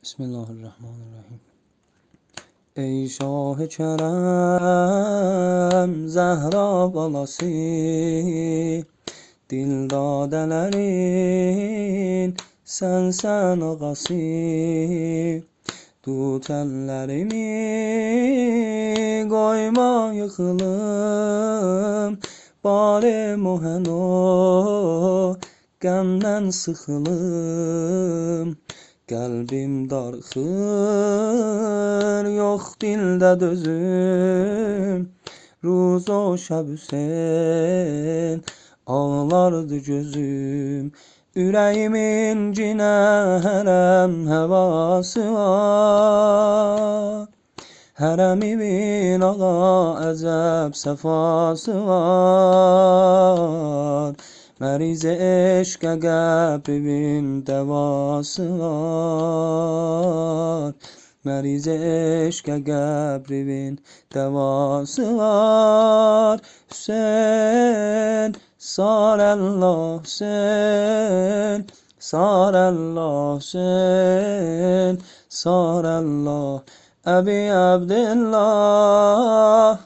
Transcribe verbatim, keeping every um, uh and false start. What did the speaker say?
Bismillahirrahmanirrahim. Ey Şah-ı Kerem, Zehra balası, dildadələrin sənsən ağası. Tut əllərimi, qoyma yıxılım, barim o həno, qəmdən sıxılım. Qəlbim darxır, yox dildə dözüm. Ruz o şəb Hüseyn, ağlardı gözüm. Ürəyimin cinə hərəm həvası var. Hərəmimin ağa əcəb səfası var. Məriz eşqə qəbribin dəvası var. Məriz eşqə qəbribin dəvası var. Hüseyn, sarəllah Hüseyn, sarəllah Hüseyn, sarəllah Əbi Əbdillah.